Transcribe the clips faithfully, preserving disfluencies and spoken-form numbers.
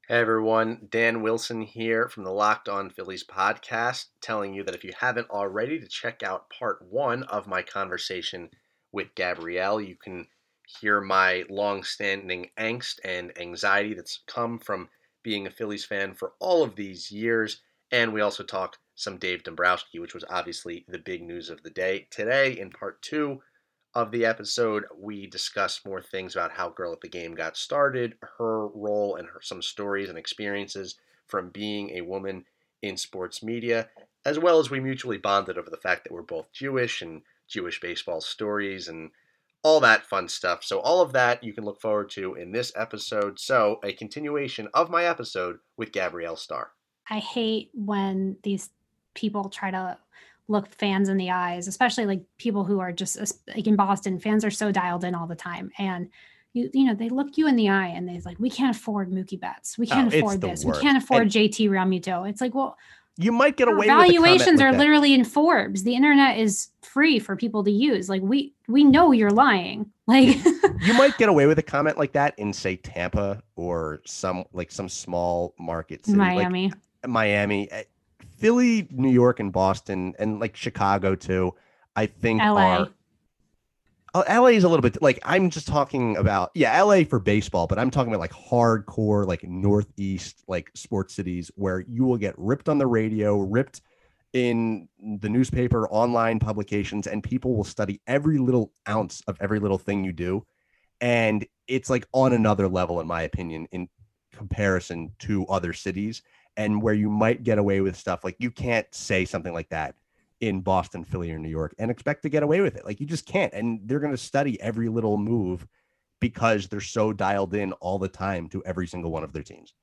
Hey everyone, Dan Wilson here from the Locked On Phillies podcast, telling you that if you haven't already, to check out part one of my conversation with Gabrielle. You can hear my long-standing angst and anxiety that's come from being a Phillies fan for all of these years, and we also talk some Dave Dombrowski, which was obviously the big news of the day. Today, in part two of the episode, we discuss more things about how Girl at the Game got started, her role, and her, some stories and experiences from being a woman in sports media, as well as we mutually bonded over the fact that we're both Jewish and Jewish baseball stories and all that fun stuff. So all of that you can look forward to in this episode. So a continuation of my episode with Gabrielle Starr. I hate when these people try to look fans in the eyes, especially like people who are just like in Boston, fans are so dialed in all the time. And you, you know, they look you in the eye and they're like, we can't afford Mookie Betts. We can't Oh, afford this. We can't afford and J T Realmuto. It's like, well, you might get away valuations with are that. Literally in Forbes. The internet is free for people to use. Like we, we know you're lying. Like you might get away with a comment like that in say Tampa or some like some small market city, Miami, like Miami, Philly, New York, and Boston, and like Chicago too. I think L A. are oh, L A is a little bit like I'm just talking about yeah L A for baseball, but I'm talking about like hardcore like Northeast like sports cities where you will get ripped on the radio, ripped in the newspaper, online publications, and people will study every little ounce of every little thing you do. And it's like on another level, in my opinion, in comparison to other cities, and where you might get away with stuff like you can't say something like that in Boston, Philly, or New York and expect to get away with it. Like you just can't. And they're going to study every little move because they're so dialed in all the time to every single one of their teams.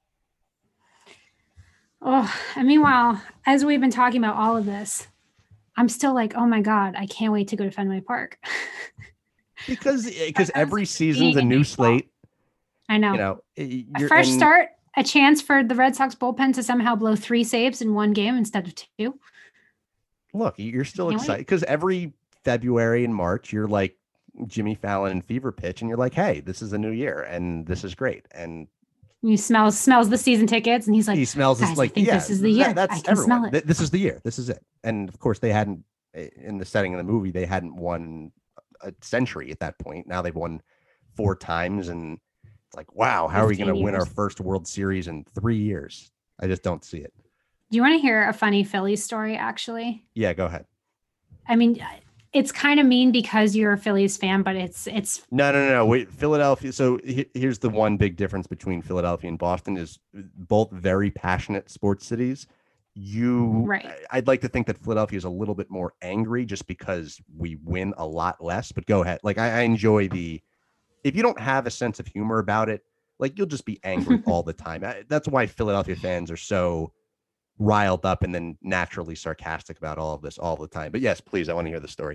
Oh, and meanwhile, as we've been talking about all of this, I'm still like, oh my God, I can't wait to go to Fenway Park. because because every season's a new slate. I know. You know, a fresh and, start, a chance for the Red Sox bullpen to somehow blow three saves in one game instead of two. Look, you're still excited because every February and March, you're like Jimmy Fallon and Fever Pitch, and you're like, hey, this is a new year, and this is great. And he smells smells the season tickets, and he's like, he smells this like, I think yeah, this is the year. That, that's I can everyone. smell it. This is the year. This is it. And of course, they hadn't in the setting of the movie. They hadn't won a century at that point. Now they've won four times, and it's like, wow, how are we going to win our first World Series in three years? I just don't see it. Do you want to hear a funny Phillies story? Actually, yeah, go ahead. I mean, it's kind of mean because you're a Phillies fan, but it's it's no, no, no, no. Wait, Philadelphia. So he, here's the one big difference between Philadelphia and Boston is both very passionate sports cities. You, right. I'd like to think that Philadelphia is a little bit more angry just because we win a lot less. But go ahead. Like I, I enjoy the. If you don't have a sense of humor about it, like you'll just be angry all the time. That's why Philadelphia fans are so riled up and then naturally sarcastic about all of this all the time. But yes, please, I want to hear the story.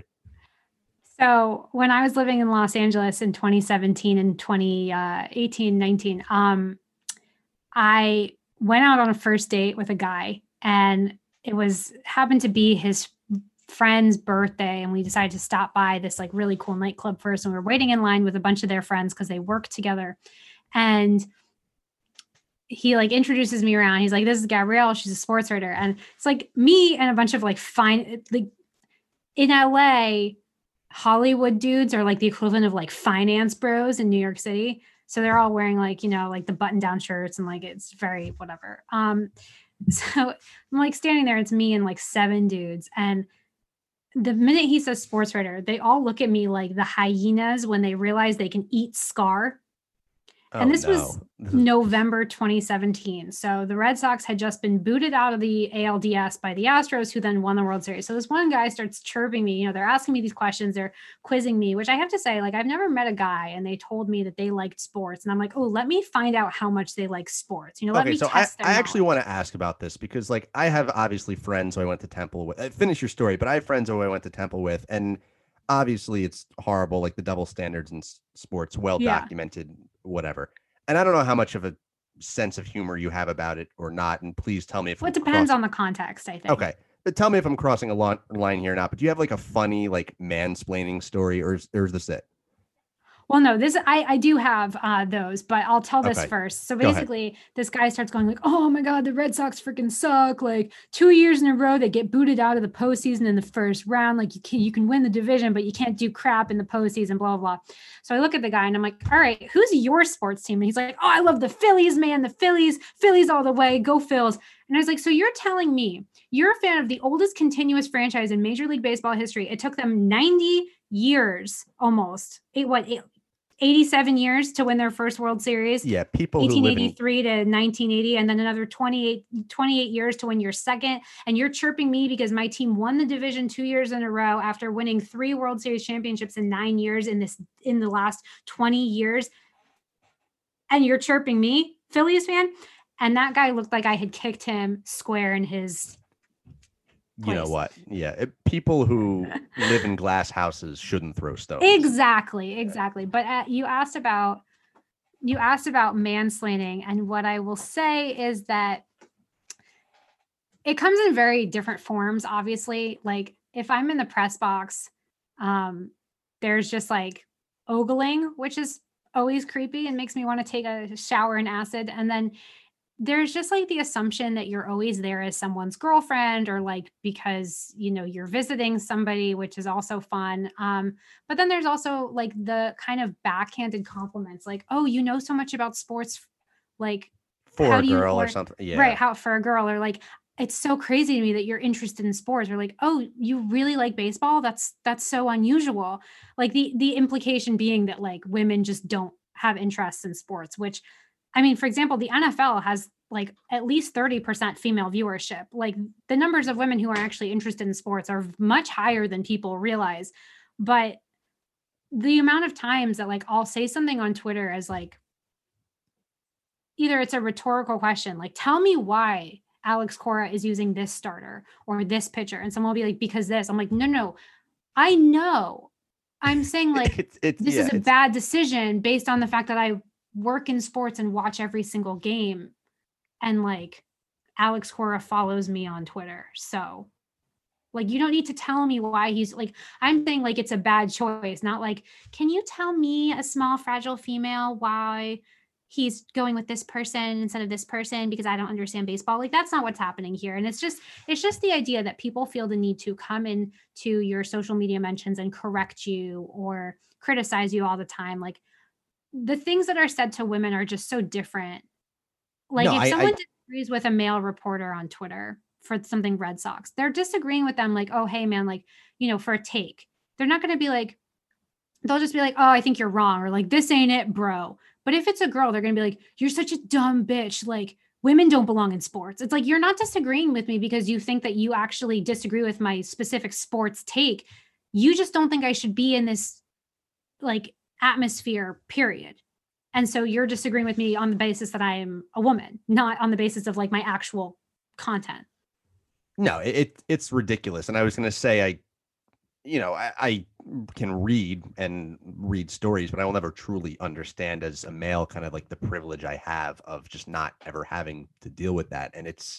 So when I was living in Los Angeles in twenty seventeen and twenty eighteen, nineteen, um, I went out on a first date with a guy, and it was happened to be his friend's birthday, and we decided to stop by this like really cool nightclub first, and we were waiting in line with a bunch of their friends because they work together. And he like introduces me around. He's like, this is Gabrielle. She's a sports writer. And it's like me and a bunch of like fine, like in L A, Hollywood dudes are like the equivalent of like finance bros in New York City. So they're all wearing like, you know, like the button down shirts and like, it's very whatever. Um, so I'm like standing there, it's me and like seven dudes. And the minute he says sports writer, they all look at me like the hyenas when they realize they can eat Scar. Oh, and this no. was November twenty seventeen. So the Red Sox had just been booted out of the A L D S by the Astros, who then won the World Series. So this one guy starts chirping me. You know, they're asking me these questions. They're quizzing me, which I have to say, like, I've never met a guy and they told me that they liked sports. And I'm like, oh, let me find out how much they like sports. You know, let okay, me so test I, their I actually knowledge. want to ask about this because, like, I have obviously friends who I went to Temple with. Finish your story, but I have friends who I went to Temple with, and obviously it's horrible, like the double standards in sports, well Yeah. documented, whatever. And I don't know how much of a sense of humor you have about it or not. And please tell me if Well, it I'm depends crossing... on the context, I think. Okay. But tell me if I'm crossing a line here or not. But do you have like a funny, like mansplaining story, or is, or is this it? Well, no, this I I do have uh, those, but I'll tell this Okay. first. So Go ahead. basically, this guy starts going like, "Oh my God, the Red Sox freaking suck! Like two years in a row, they get booted out of the postseason in the first round. Like you can you can win the division, but you can't do crap in the postseason." Blah blah blah. So I look at the guy and I'm like, "All right, who's your sports team?" And he's like, "Oh, I love the Phillies, man. The Phillies, Phillies all the way. Go Phils!" And I was like, "So you're telling me you're a fan of the oldest continuous franchise in Major League Baseball history? It took them ninety years almost. Eight what? Eight, eighty-seven years to win their first World Series. Yeah, people who live in eighteen eighty-three to nineteen eighty, and then another twenty-eight, twenty-eight years to win your second. And you're chirping me because my team won the division two years in a row after winning three World Series championships in nine years in this in the last twenty years. And you're chirping me, Phillies fan?" And that guy looked like I had kicked him square in his place. You know what? Yeah, it, people who live in glass houses shouldn't throw stones. Exactly, exactly. But uh, you asked about you asked about mansplaining, and what I will say is that it comes in very different forms. Obviously, like if I'm in the press box, um, there's just like ogling, which is always creepy and makes me want to take a shower in acid, and then there's just like the assumption that you're always there as someone's girlfriend, or like because you know you're visiting somebody, which is also fun. Um, but then there's also like the kind of backhanded compliments, like, "Oh, you know so much about sports, like For how a do you girl or, or something. Yeah. right? How for a girl, or like it's so crazy to me that you're interested in sports, or like, oh, you really like baseball? That's that's so unusual." Like the the implication being that like women just don't have interests in sports, which I mean, for example, the N F L has like at least thirty percent female viewership. Like the numbers of women who are actually interested in sports are much higher than people realize. But the amount of times that like I'll say something on Twitter as like, either it's a rhetorical question, like, "Tell me why Alex Cora is using this starter or this pitcher." And someone will be like, "Because this." I'm like, no, no, I know. I'm saying like, it's, it's, this yeah, is a it's, bad decision based on the fact that I work in sports and watch every single game. And like Alex Cora follows me on Twitter. So like, you don't need to tell me why he's like, I'm saying like, it's a bad choice, not like, "Can you tell me, a small, fragile female, why he's going with this person instead of this person because I don't understand baseball?" Like, that's not what's happening here. And it's just, it's just the idea that people feel the need to come in to your social media mentions and correct you or criticize you all the time. Like the things that are said to women are just so different. Like no, if I, someone I, disagrees with a male reporter on Twitter for something Red Sox, they're disagreeing with them like, "Oh, hey man, like, you know, for a take." They're not going to be like, they'll just be like, "Oh, I think you're wrong," or like, "This ain't it, bro." But if it's a girl, they're going to be like, "You're such a dumb bitch. Like women don't belong in sports." It's like, you're not disagreeing with me because you think that you actually disagree with my specific sports take. You just don't think I should be in this like atmosphere, period. And so you're disagreeing with me on the basis that I am a woman, not on the basis of like my actual content. no, it, it it's ridiculous. And I was going to say, I, you know, I, I can read and read stories, but I will never truly understand as a male kind of like the privilege I have of just not ever having to deal with that. And it's,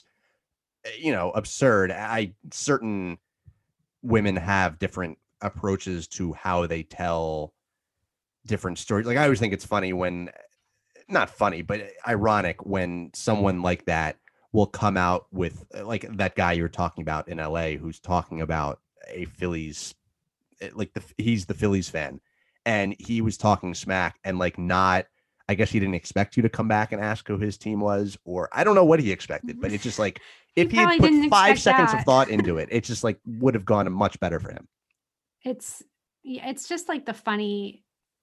you know, absurd. I certain women have different approaches to how they tell different stories. Like I always think it's funny when, not funny, but ironic when someone like that will come out with like that guy you were talking about in L A who's talking about a Phillies, like the he's the Phillies fan, and he was talking smack and like not. I guess he didn't expect you to come back and ask who his team was, or I don't know what he expected, but it's just like if he, he had put five seconds that. of thought into it, it just like would have gone much better for him. It's yeah, it's just like the funny,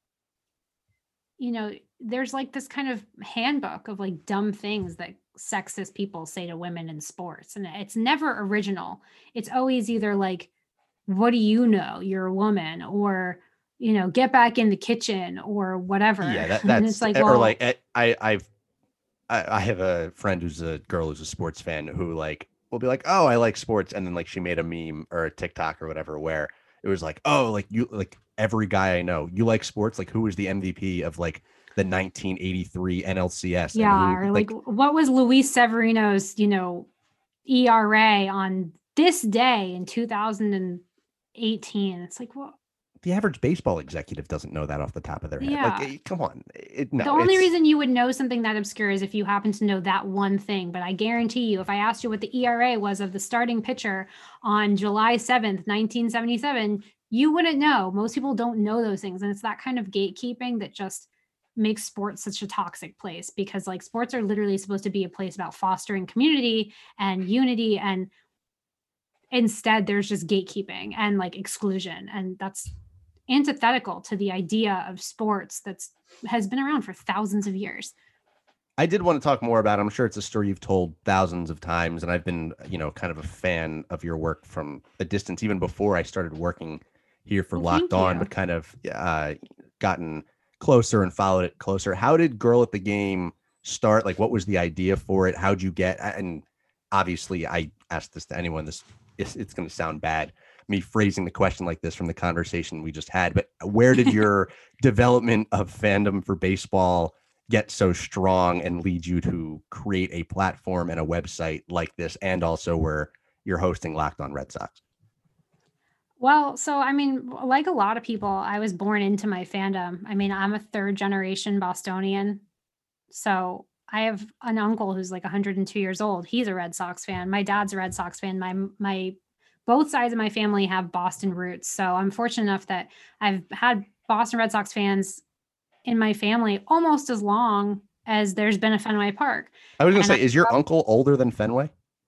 you know, there's like this kind of handbook of like dumb things that sexist people say to women in sports, and it's never original. It's always either like, "What do you know? You're a woman," or, you know, "Get back in the kitchen," or whatever. Yeah, that, that's and it's like, or well, like I I've I, I have a friend who's a girl who's a sports fan who like will be like, "Oh, I like sports," and then like she made a meme or a TikTok or whatever where it was like, "Oh, like you like every guy I know, you like sports, like who was the M V P of like the nineteen eighty-three N L C S?" Yeah, who, or like, like what was Luis Severino's, you know, E R A on this day in two thousand eighteen? It's like, well, the average baseball executive doesn't know that off the top of their head. Yeah. Like, eh, come on. It, no, the only it's- reason you would know something that obscure is if you happen to know that one thing. But I guarantee you, if I asked you what the E R A was of the starting pitcher on July seventh, nineteen seventy-seven, you wouldn't know. Most people don't know those things. And it's that kind of gatekeeping that just makes sports such a toxic place, because like sports are literally supposed to be a place about fostering community and unity, and instead there's just gatekeeping and like exclusion, and that's antithetical to the idea of sports that's has been around for thousands of years. I did want to talk more about it. I'm sure it's a story you've told thousands of times, and I've been, you know, kind of a fan of your work from a distance, even before I started working here for Well, Locked thank On, you. but kind of uh, gotten closer and followed it closer. How did Girl at the Game start? Like, what was the idea for it? How'd you get? And obviously, I asked this to anyone. This it's, it's going to sound bad, me phrasing the question like this from the conversation we just had. But where did your development of fandom for baseball get so strong and lead you to create a platform and a website like this, and also where you're hosting Locked On Red Sox? Well, so I mean, like a lot of people, I was born into my fandom. I mean, I'm a third generation Bostonian. So I have an uncle who's like one hundred two years old. He's a Red Sox fan. My dad's a Red Sox fan. My my both sides of my family have Boston roots. So I'm fortunate enough that I've had Boston Red Sox fans in my family almost as long as there's been a Fenway Park. I was going to And say, I- is your uncle older than Fenway?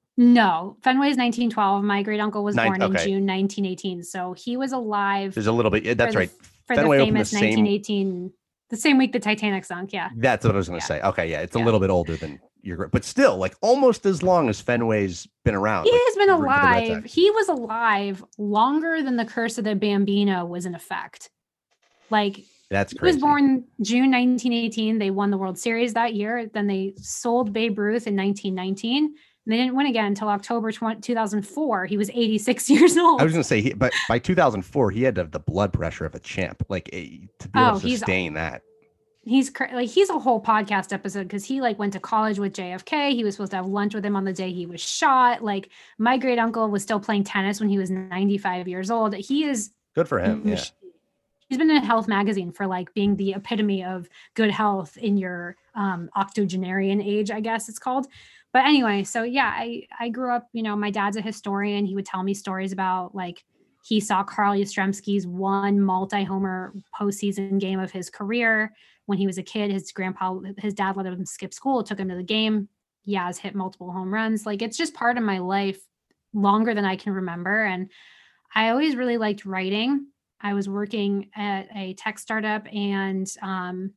No, Fenway is nineteen twelve. My great uncle was Nine- born in okay. June nineteen eighteen. So he was alive There's a little bit. yeah, That's for right. the, for Fenway the opened the famous same- nineteen eighteen, the same week the Titanic sunk. Yeah. That's what I was going to Yeah. say. Okay, yeah, it's a Yeah. little bit older than your, but still, like almost as long as Fenway's been around. He like, has been rooting for the Red alive. Sox. He was alive longer than the Curse of the Bambino was in effect. Like, That's he crazy. was born June nineteen eighteen. They won the World Series that year. Then they sold Babe Ruth in nineteen nineteen. And they didn't win again until October two thousand four. He was eighty-six years old. I was going to say, he, but by two thousand four, he had to have the blood pressure of a champ, like eh, to be able Oh, to he's- sustain that. He's cra- like he's a whole podcast episode because he like went to college with J F K. He was supposed to have lunch with him on the day he was shot. Like my great uncle was still playing tennis when he was ninety-five years old. He is Good for him. Yeah. He's been in Health magazine for like being the epitome of good health in your um, octogenarian age, I guess it's called. But anyway, so yeah, I I grew up. You know, my dad's a historian. He would tell me stories about like he saw Carl Yastrzemski's one multi-homer postseason game of his career. When he was a kid, his grandpa, his dad let him skip school, took him to the game. Yaz hit multiple home runs. Like it's just part of my life longer than I can remember. And I always really liked writing. I was working at a tech startup and um,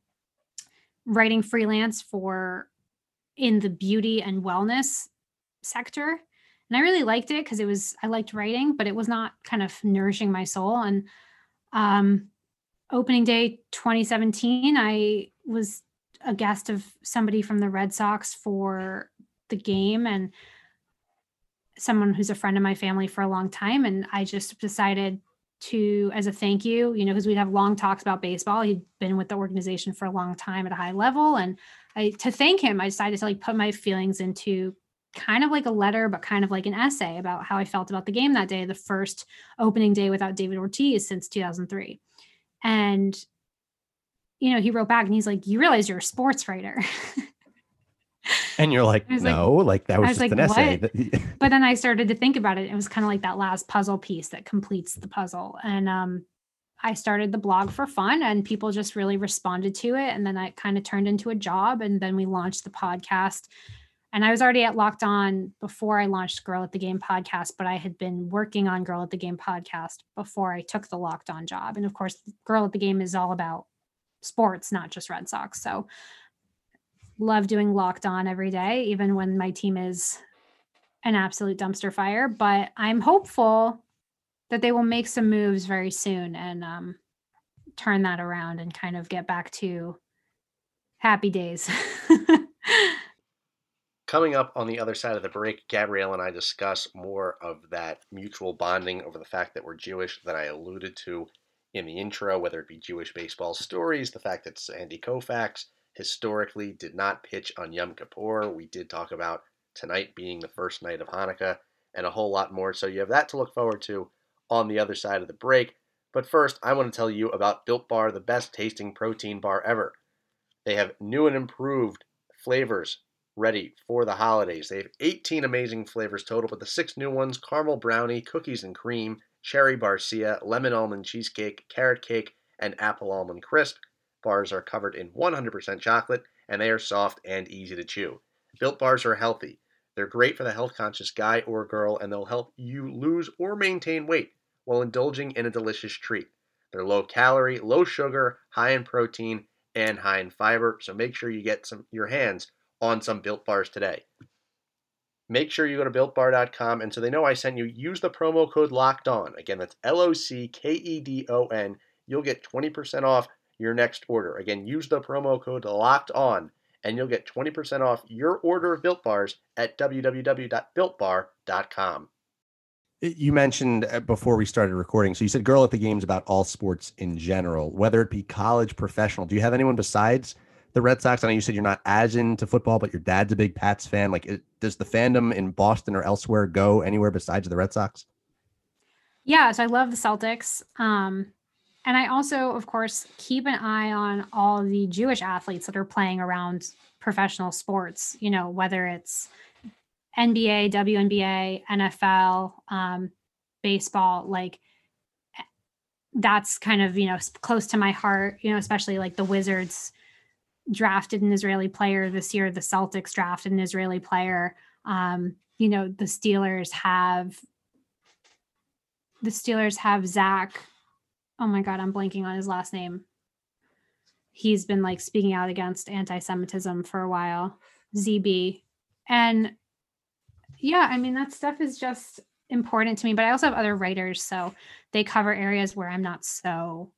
writing freelance for in the beauty and wellness sector. And I really liked it because it was, I liked writing, but it was not kind of nourishing my soul. And um, opening day twenty seventeen, I was a guest of somebody from the Red Sox for the game and someone who's a friend of my family for a long time. And I just decided to, as a thank you, you know, because we'd have long talks about baseball. He'd been with the organization for a long time at a high level. And I, to thank him, I decided to like put my feelings into kind of like a letter, but kind of like an essay about how I felt about the game that day, the first opening day without David Ortiz since two thousand three. And, you know, he wrote back and he's like, you realize you're a sports writer. And you're like, I was like- no, like, that was, I was just like, an essay. what? But then I started to think about it. It was kind of like that last puzzle piece that completes the puzzle. And um, I started the blog for fun and people just really responded to it. And then it kind of turned into a job. And then we launched the podcast. And I was already at Locked On before I launched Girl at the Game podcast, but I had been working on Girl at the Game podcast before I took the Locked On job. And of course, Girl at the Game is all about sports, not just Red Sox. So love doing Locked On every day, even when my team is an absolute dumpster fire. But I'm hopeful that they will make some moves very soon and um, turn that around and kind of get back to happy days. Coming up on the other side of the break, Gabrielle and I discuss more of that mutual bonding over the fact that we're Jewish that I alluded to in the intro, whether it be Jewish baseball stories, the fact that Sandy Koufax historically did not pitch on Yom Kippur. We did talk about tonight being the first night of Hanukkah and a whole lot more. So you have that to look forward to on the other side of the break. But first, I want to tell you about Built Bar, the best tasting protein bar ever. They have new and improved flavors ready for the holidays. They have eighteen amazing flavors total, but the six new ones, caramel brownie, cookies and cream, cherry barcia, lemon almond cheesecake, carrot cake, and apple almond crisp. Bars are covered in one hundred percent chocolate, and they are soft and easy to chew. Built Bars are healthy. They're great for the health-conscious guy or girl, and they'll help you lose or maintain weight while indulging in a delicious treat. They're low-calorie, low-sugar, high in protein, and high in fiber, so make sure you get some your hands on some Built Bars today. Make sure you go to built bar dot com, and so they know I sent you, use the promo code LOCKEDON. Again, that's L O C K E D O N. You'll get twenty percent off your next order. Again, use the promo code LOCKEDON, and you'll get twenty percent off your order of Built Bars at w w w dot built bar dot com. You mentioned before we started recording, so you said girl at the games about all sports in general, whether it be college, professional. Do you have anyone besides the Red Sox? I know you said you're not as into football, but your dad's a big Pats fan. Like, it, does the fandom in Boston or elsewhere go anywhere besides the Red Sox? Yeah, so I love the Celtics. Um, and I also, of course, keep an eye on all the Jewish athletes that are playing around professional sports, you know, whether it's N B A, W N B A, N F L, um, baseball, like that's kind of, you know, close to my heart, you know, especially like the Wizards drafted an Israeli player this year. The Celtics drafted an Israeli player. Um, you know, the Steelers have, the Steelers have Zach. Oh my God, I'm blanking on his last name. He's been like speaking out against anti-Semitism for a while. Z B. And yeah, I mean, that stuff is just important to me, but I also have other writers, so they cover areas where I'm not so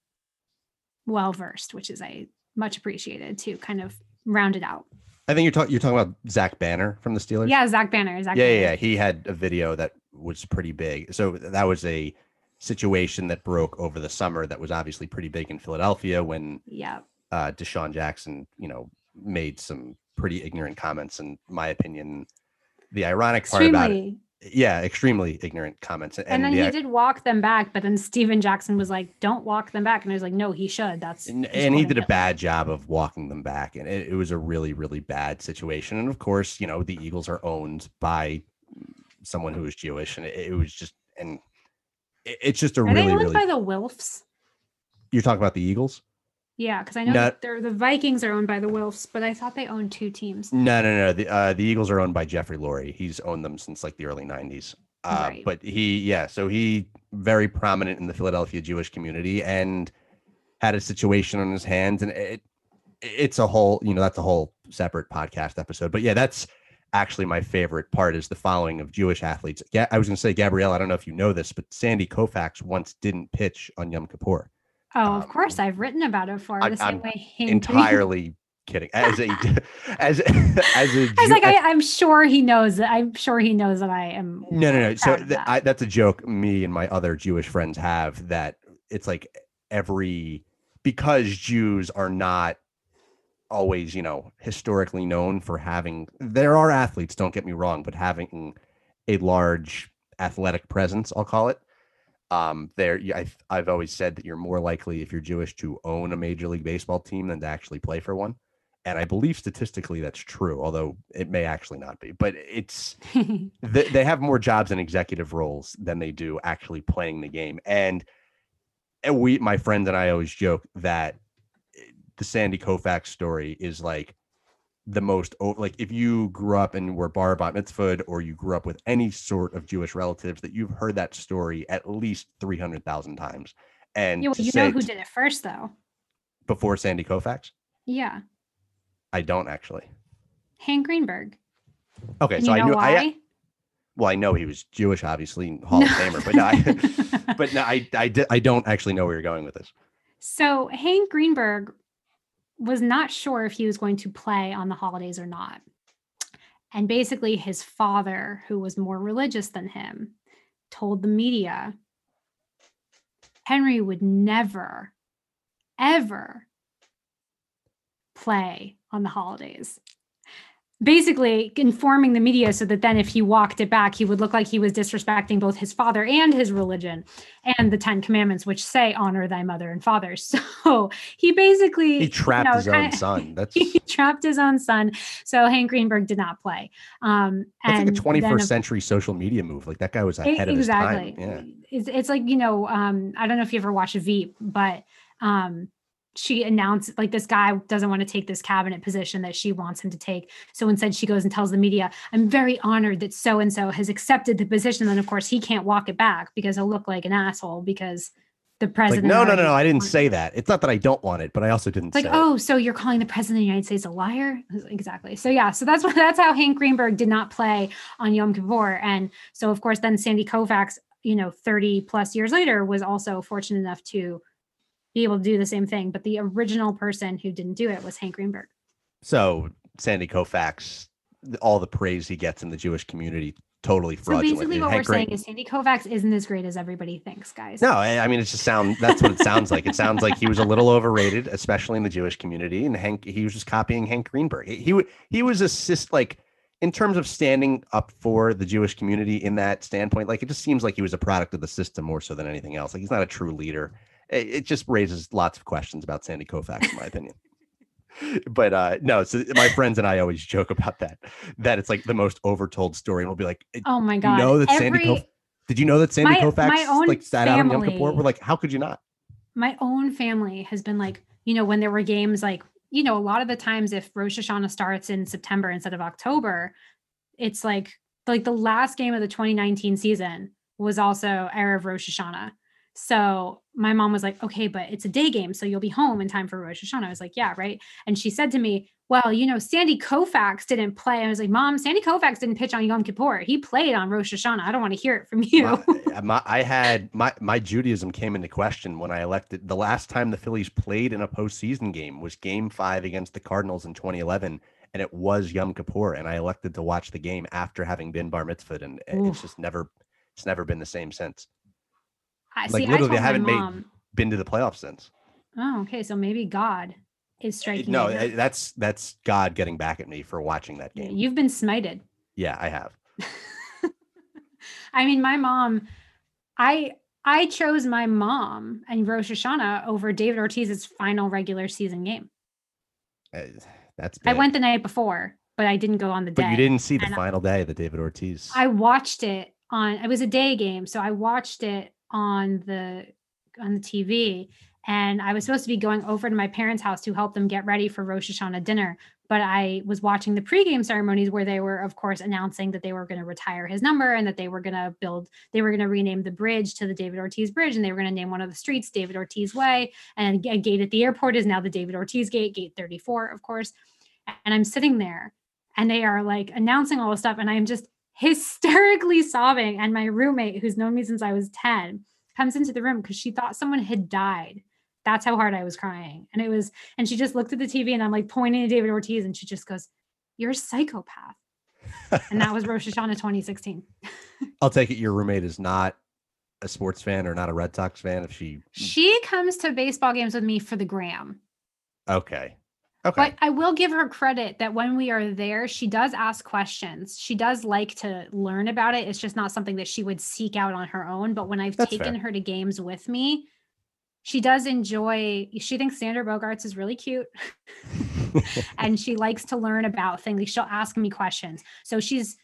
well versed, which is I much appreciated to kind of round it out. I think you're talking you're talking about Zach Banner from the Steelers. Yeah, Zach Banner. Zach yeah, Banner. yeah, yeah. He had a video that was pretty big. So that was a situation that broke over the summer that was obviously pretty big in Philadelphia when yeah. uh, Deshaun Jackson, you know, made some pretty ignorant comments. In my opinion, the ironic extremely. part about it, yeah, extremely ignorant comments. And, and then the, he did walk them back, but then Steven Jackson was like, "Don't walk them back," and I was like, "No, he should." That's and, and he did a bad job of walking them back, and it, it was a really, really bad situation. And of course, you know, the Eagles are owned by someone who is Jewish, and it, it was just, and it, it's just a are really, they owned really. by the Wilfs? You're talking about the Eagles? Yeah, because I know Not, they're the Vikings are owned by the Wilfs, but I thought they owned two teams. No, no, no. The uh, the Eagles are owned by Jeffrey Lurie. He's owned them since like the early nineties. Uh, right. But he, yeah, so he very prominent in the Philadelphia Jewish community and had a situation on his hands, and it it's a whole, you know, that's a whole separate podcast episode. But yeah, that's actually my favorite part is the following of Jewish athletes. Yeah, I was going to say, Gabrielle, I don't know if you know this, but Sandy Koufax once didn't pitch on Yom Kippur. Oh, Um, of course, I've written about it for I, the same I'm way. Hank entirely kidding. As a as as a I was Jew- like, I, I'm sure he knows that. I'm sure he knows that I am. No, no, no. So proud of th- that. I, that's a joke me and my other Jewish friends have, that it's like every, because Jews are not always, you know, historically known for having, there are athletes, don't get me wrong, but having a large athletic presence, I'll call it. Um, there, I've, I've always said that you're more likely, if you're Jewish, to own a Major League Baseball team than to actually play for one. And I believe statistically that's true, although it may actually not be. But it's they, they have more jobs and executive roles than they do actually playing the game. And, and we, my friend and I always joke that the Sandy Koufax story is like the most, like if you grew up and were bar bat mitzvahed, or you grew up with any sort of Jewish relatives, that you've heard that story at least three hundred thousand times. And yeah, well, to you say, know who did it first, though? before Sandy Koufax? Yeah, I don't actually. Hank Greenberg. Okay, And so you know I knew why? I well, I know he was Jewish, obviously, Hall No. of Famer, but no, I, but no, I I, di- I don't actually know where you're going with this. So Hank Greenberg was not sure if he was going to play on the holidays or not. And basically his father, who was more religious than him, told the media Henry would never, ever play on the holidays. basically informing the media so that then if he walked it back, he would look like he was disrespecting both his father and his religion and the Ten Commandments, which say honor thy mother and father. So he basically he trapped you know, his kinda, own son. That's he trapped his own son. So Hank Greenberg did not play. Um, that's and like a twenty-first then, century social media move. Like that guy was ahead of exactly. his time. Yeah. It's, it's like, you know, um, I don't know if you ever watched Veep, but um, she announced like this guy doesn't want to take this cabinet position that she wants him to take. So instead she goes and tells the media, I'm very honored that so-and-so has accepted the position. And of course he can't walk it back because he'll look like an asshole because the president. Like, no, no, no, no. I didn't say that. It's not that I don't want it, but I also didn't it's say like, oh, it. so you're calling the president of the United States a liar? Exactly. So yeah, so that's what, that's how Hank Greenberg did not play on Yom Kippur. And so of course then Sandy Koufax, you know, thirty plus years later was also fortunate enough to be able to do the same thing. But the original person who didn't do it was Hank Greenberg. So Sandy Koufax, all the praise he gets in the Jewish community, totally fraudulent. So basically what Hank we're Green- saying is Sandy Koufax isn't as great as everybody thinks, guys. No, I I mean, it's just sound, that's what it sounds like. It sounds like he was a little overrated, especially in the Jewish community. And Hank, he was just copying Hank Greenberg. He, he, he was assist like in terms of standing up for the Jewish community in that standpoint, like it just seems like he was a product of the system more so than anything else. Like he's not a true leader. It, it just raises lots of questions about Sandy Koufax, in my opinion. But uh, no, so my friends and I always joke about that, that it's like the most overtold story. And we'll be like, oh my God. You know that Every, Sandy Koufax, did you know that Sandy my, Koufax my own like sat out on Yom family, Kippur? We're like, how could you not? My own family has been like, you know, when there were games like, you know, a lot of the times if Rosh Hashanah starts in September instead of October, it's like, like the last game of the twenty nineteen season was also Erev Rosh Hashanah. So my mom was like, okay, but it's a day game, so you'll be home in time for Rosh Hashanah. I was like, yeah, right. And she said to me, well, you know, Sandy Koufax didn't play. I was like, Mom, Sandy Koufax didn't pitch on Yom Kippur. He played on Rosh Hashanah. I don't want to hear it from you. My, my, I had my, my Judaism came into question when I elected. The last time the Phillies played in a postseason game was game five against the Cardinals in twenty eleven. And it was Yom Kippur. And I elected to watch the game after having been bar mitzvahed. And Oof. It's just never, it's never been the same since. I, like see, literally, I, I haven't mom, made, been to the playoffs since. Oh, okay. So maybe God is striking. No, you. that's that's God getting back at me for watching that game. You've been smited. Yeah, I have. I mean, my mom, I I chose my mom and Rosh Hashanah over David Ortiz's final regular season game. Uh, that's big. I went the night before, but I didn't go on the day. But you didn't see the final I, day of the David Ortiz. I watched it on. It was a day game, so I watched it on the on the T V. And I was supposed to be going over to my parents' house to help them get ready for Rosh Hashanah dinner. But I was watching the pregame ceremonies where they were, of course, announcing that they were going to retire his number and that they were going to build, they were going to rename the bridge to the David Ortiz Bridge. And they were going to name one of the streets David Ortiz Way. And a gate at the airport is now the David Ortiz Gate, gate thirty-four, of course. And I'm sitting there and they are like announcing all this stuff. And I'm just hysterically sobbing. And my roommate, who's known me since I was ten, comes into the room because she thought someone had died. That's how hard I was crying. And it was, and she just looked at the T V and I'm like pointing to David Ortiz and she just goes, you're a psychopath. And that was Rosh Hashanah twenty sixteen. I'll take it your roommate is not a sports fan or not a Red Sox fan if she... She comes to baseball games with me for the gram. Okay. Okay. But I will give her credit that when we are there, she does ask questions. She does like to learn about it. It's just not something that she would seek out on her own. But when I've That's taken fair. her to games with me, she does enjoy, she thinks Sandra Bogarts is really cute. And she likes to learn about things. Like she'll ask me questions. So she's,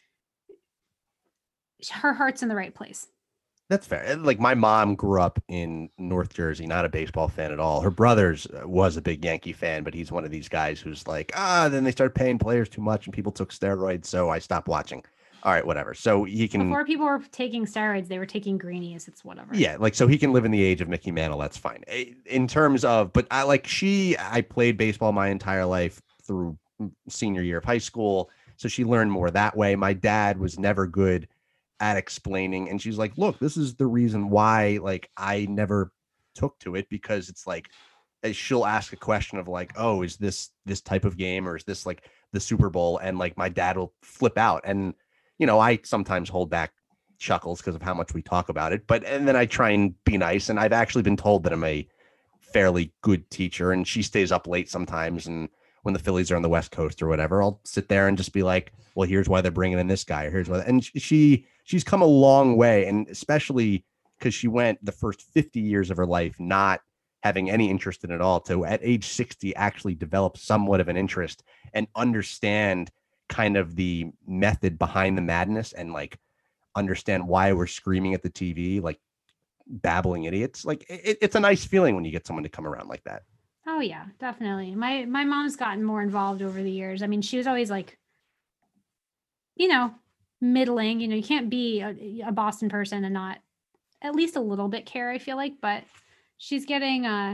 her heart's in the right place. That's fair. Like my mom grew up in North Jersey, not a baseball fan at all. Her brother's was a big Yankee fan, but he's one of these guys who's like, ah, then they started paying players too much and people took steroids. So I stopped watching. All right, whatever. So he can. Before people were taking steroids, they were taking greenies. It's whatever. Yeah, like so he can live in the age of Mickey Mantle. That's fine. In terms of, but I like she. I played baseball my entire life through senior year of high school, so she learned more that way. My dad was never good at explaining, and she's like, "Look, this is the reason why." Like I never took to it because it's like she'll ask a question of like, "Oh, is this this type of game or is this like the Super Bowl?" And like my dad will flip out and. You know, I sometimes hold back chuckles because of how much we talk about it, but and then I try and be nice. And I've actually been told that I'm a fairly good teacher, and she stays up late sometimes and when the Phillies are on the West Coast or whatever, I'll sit there and just be like, well, here's why they're bringing in this guy. Or here's why. And she, she's come a long way. And especially because she went the first fifty years of her life not having any interest in it at all, to at age sixty actually develop somewhat of an interest and understand kind of the method behind the madness and like understand why we're screaming at the T V, like babbling idiots. Like it, it's a nice feeling when you get someone to come around like that. Oh yeah, definitely. My my mom's gotten more involved over the years. I mean, she was always like, you know, middling. You know, you can't be a, a Boston person and not at least a little bit care, I feel like, but she's getting uh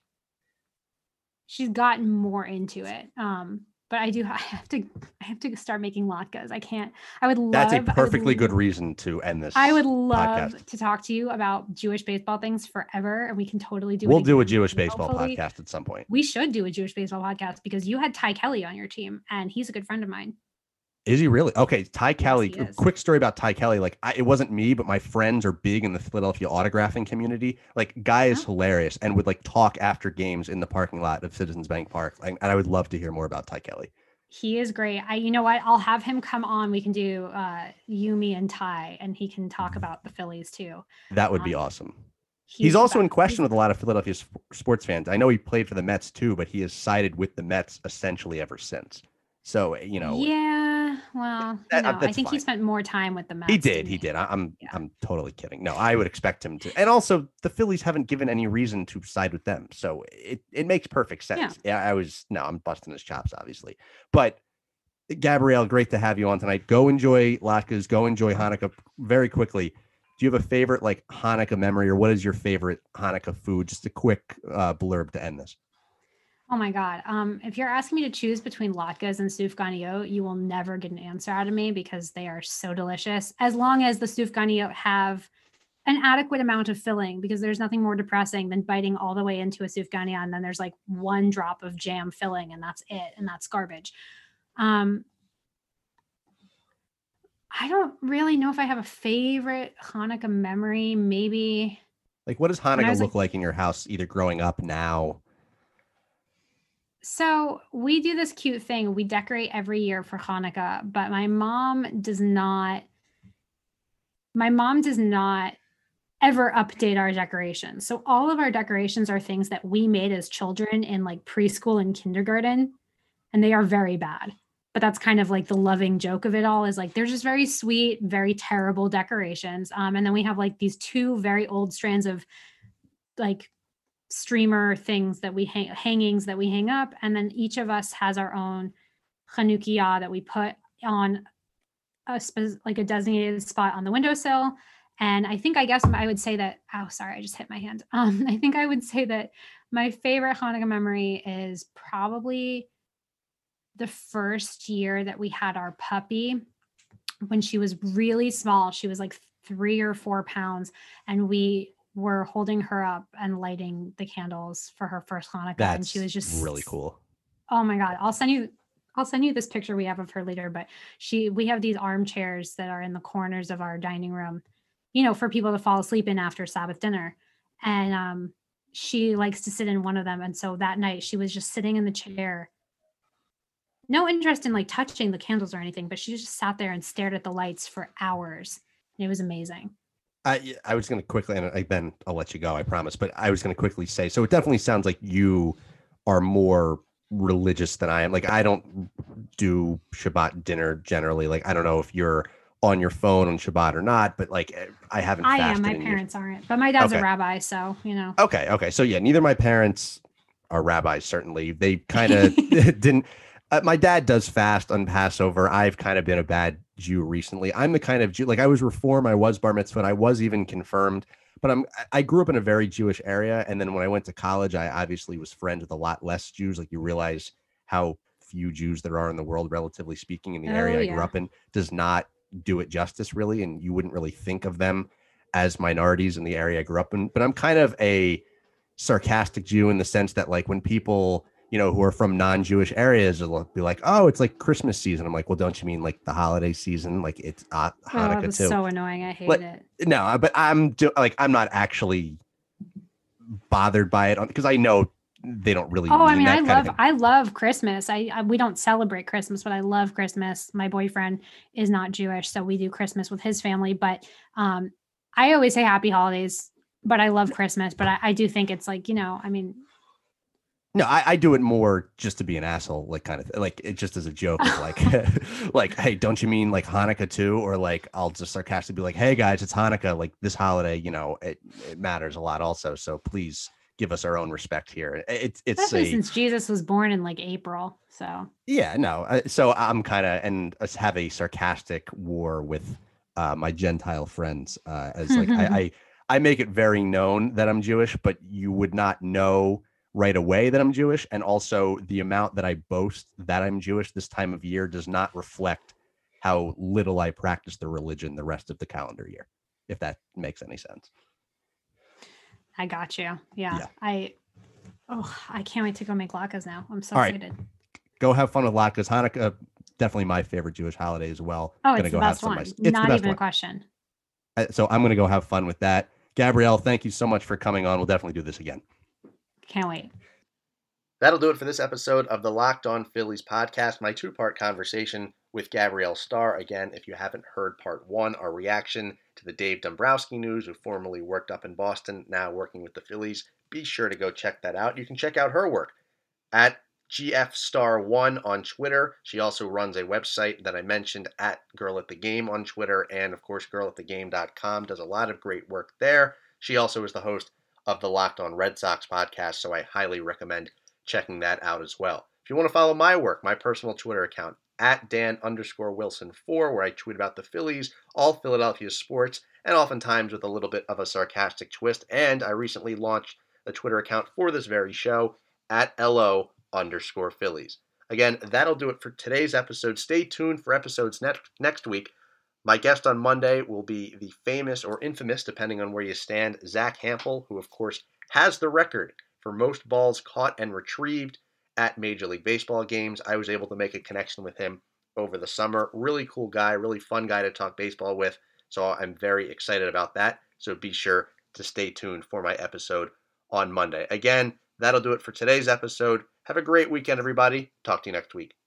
she's gotten more into it. Um, but I do I have to I have to start making latkes. I can't. I would love. That's a perfectly would, good reason to end this. I would love podcast. to talk to you about Jewish baseball things forever, and we can totally do. We'll it do a again. Jewish And baseball hopefully podcast at some point. We should do a Jewish baseball podcast because you had Ty Kelly on your team, and he's a good friend of mine. Is he really? Okay, Ty Kelly. Yes, quick story about Ty Kelly. Like, I, it wasn't me, but my friends are big in the Philadelphia autographing community. Like, guy is Oh. hilarious and would like talk after games in the parking lot of Citizens Bank Park. Like, and I would love to hear more about Ty Kelly. He is great. I, you know what? I'll have him come on. We can do uh, Yumi and Ty, and he can talk about the Phillies too. That would be Um, awesome. He's, the also in best. question He's- with a lot of Philadelphia sp- sports fans. I know he played for the Mets too, but he has sided with the Mets essentially ever since. So, you know, Yeah, well, you that- know, I that's think he fine. spent more time with the Mets. he did. didn't He did. I, I'm Yeah. I'm totally kidding. No, I would expect him to. And also, the Phillies haven't given any reason to side with them, so it it makes perfect sense. Yeah, I was no, I'm busting his chops, obviously. But Gabrielle, great to have you on tonight. Go enjoy latkes. Go enjoy Hanukkah very quickly. Do you have a favorite like Hanukkah memory, or what is your favorite Hanukkah food? Just a quick uh, blurb to end this. Oh my God. Um, if you're asking me to choose between latkes and sufganiyot, you will never get an answer out of me because they are so delicious. As long as the sufganiyot have an adequate amount of filling, because there's nothing more depressing than biting all the way into a sufganiyot and then there's like one drop of jam filling and that's it, and that's garbage. Um, I don't really know if I have a favorite Hanukkah memory. Maybe. Like, what does I Hanukkah was, look like- like in your house, either growing up now? So we do this cute thing. We decorate every year for Hanukkah, but my mom does not, my mom does not ever update our decorations. So all of our decorations are things that we made as children in like preschool and kindergarten, and they are very bad. But that's kind of like the loving joke of it all, is like, they're just very sweet, very terrible decorations. Um, and then we have like these two very old strands of like streamer things that we hang, hangings that we hang up, and then each of us has our own Chanukiah that we put on a spe- like a designated spot on the windowsill. And I think I guess I would say that oh sorry I just hit my hand. Um, I think I would say that my favorite Hanukkah memory is probably the first year that we had our puppy when she was really small. She was like three or four pounds, and we were holding her up and lighting the candles for her first Hanukkah. That's and she was just really cool. Oh my God. I'll send you, I'll send you this picture we have of her later, but she, we have these armchairs that are in the corners of our dining room, you know, for people to fall asleep in after Sabbath dinner. And um, she likes to sit in one of them. And so that night she was just sitting in the chair, no interest in like touching the candles or anything, but she just sat there and stared at the lights for hours. And it was amazing. I I was going to quickly, and I, then I'll let you go, I promise. But I was going to quickly say, so it definitely sounds like you are more religious than I am. Like, I don't do Shabbat dinner generally. Like, I don't know if you're on your phone on Shabbat or not, but like, I haven't. I am. fasted My in years. parents aren't, but my dad's Okay. a rabbi, so you know. Okay, okay. So yeah, neither my parents are rabbis. Certainly, they kind of didn't. Uh, my dad does fast on Passover. I've kind of been a bad Jew recently. I'm the kind of Jew, like I was Reform, I was Bar Mitzvah, I was even confirmed. But I'm I grew up in a very Jewish area, and then when I went to college, I obviously was friends with a lot less Jews. Like, you realize how few Jews there are in the world, relatively speaking, in the Oh, area I grew yeah. up in, does not do it justice, really, and you wouldn't really think of them as minorities in the area I grew up in. But I'm kind of a sarcastic Jew in the sense that, like, when people, you know, who are from non-Jewish areas will be like, oh, it's like Christmas season. I'm like, well, don't you mean like the holiday season? Like, it's uh, Oh, Hanukkah it was too. so annoying. I hate Like, it. No, but I'm do- like, I'm not actually bothered by it because I know they don't really. Oh, mean I mean, that I kind love of thing. I love Christmas. I, I we don't celebrate Christmas, but I love Christmas. My boyfriend is not Jewish, so we do Christmas with his family. But um, I always say Happy Holidays. But I love Christmas. But I, I do think it's like, you know, I mean, No, I, I do it more just to be an asshole, like kind of like it just as a joke of like, like, hey, don't you mean like Hanukkah too? Or like, I'll just sarcastically be like, hey guys, it's Hanukkah. Like this holiday, you know, it, it matters a lot also. So please give us our own respect here. It's it's especially a since Jesus was born in like April. So yeah, no. uh, So I'm kind of and us have a sarcastic war with uh, my Gentile friends uh, as like I, I I make it very known that I'm Jewish, but you would not know right away that I'm Jewish. And also the amount that I boast that I'm Jewish this time of year does not reflect how little I practice the religion the rest of the calendar year, if that makes any sense. I got you. Yeah. Yeah. I oh, I can't wait to go make latkes now. I'm so All right. excited. Go have fun with latkes. Hanukkah, definitely my favorite Jewish holiday as well. Oh, Gonna it's the go have best some one. nice- it's Not the best even one. a question. Uh, So I'm going to go have fun with that. Gabrielle, thank you so much for coming on. We'll definitely do this again. Can't wait. That'll do it for this episode of the Locked On Phillies podcast, my two-part conversation with Gabrielle Starr. Again, if you haven't heard part one, our reaction to the Dave Dombrowski news, who formerly worked up in Boston, now working with the Phillies, be sure to go check that out. You can check out her work at G F Star one on Twitter. She also runs a website that I mentioned at Girl at the Game on Twitter, and of course, girl at the game dot com does a lot of great work there. She also is the host of the Locked On Red Sox podcast, so I highly recommend checking that out as well. If you want to follow my work, my personal Twitter account, at Dan underscore Wilson four, where I tweet about the Phillies, all Philadelphia sports, and oftentimes with a little bit of a sarcastic twist. And I recently launched a Twitter account for this very show, at LO underscore Phillies. Again, that'll do it for today's episode. Stay tuned for episodes next next week. My guest on Monday will be the famous or infamous, depending on where you stand, Zach Hampel, who of course has the record for most balls caught and retrieved at Major League Baseball games. I was able to make a connection with him over the summer. Really cool guy, really fun guy to talk baseball with. So I'm very excited about that. So be sure to stay tuned for my episode on Monday. Again, that'll do it for today's episode. Have a great weekend, everybody. Talk to you next week.